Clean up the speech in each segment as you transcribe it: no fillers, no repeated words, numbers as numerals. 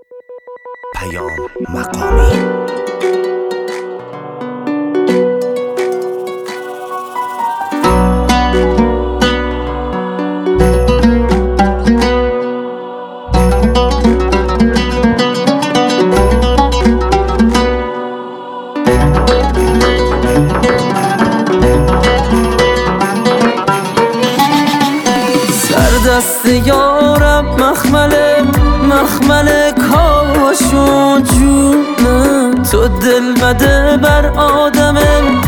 پیام مقامی. دست یارم مخمل کاشون جونم، تو دل بده بر آدم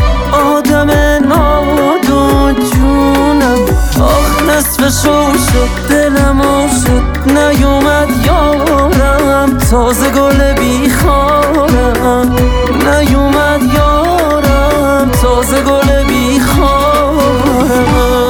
نادون جونم. آخ نصفشو شد دلمو شد نیومد یارم، تازه گل بیخارم نیومد یارم، تازه گل بیخارم.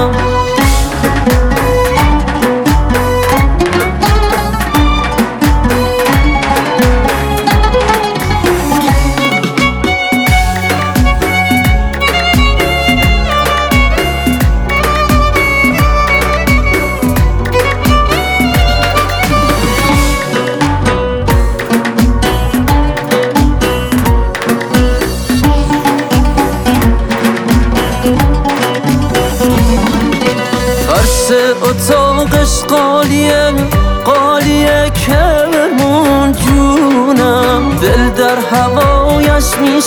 اتاقش قالیه کرمون جونم، دل در هوایش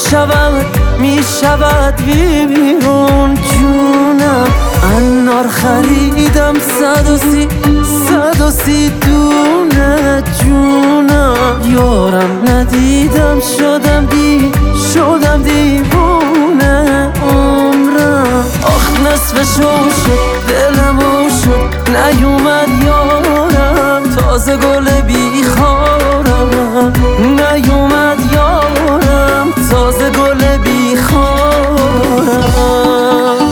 میشود بیرون جونم. انار خریدم 130 دونه جونم، یارم ندیدم شدم دیوونه عمرم. آخ نصفشو شد دلمو شد نیومد یارم، تازه گل بیخارم نیومد یارم، تازه گل بیخارم.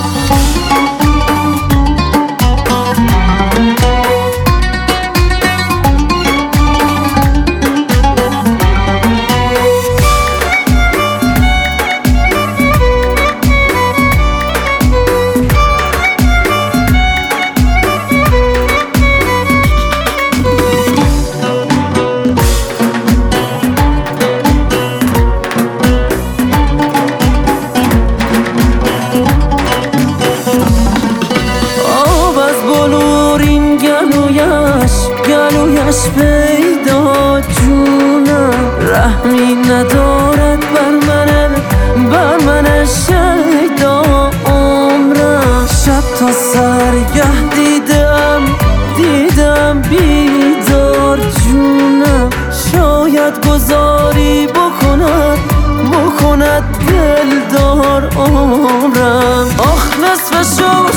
گلویش پیدا جونم، رحمی ندارد بر من شیدا عمرم. شب تا سرگه دیدم بیدار جونم، شاید گذاری بکند دلدار عمرم. آخ نصفشو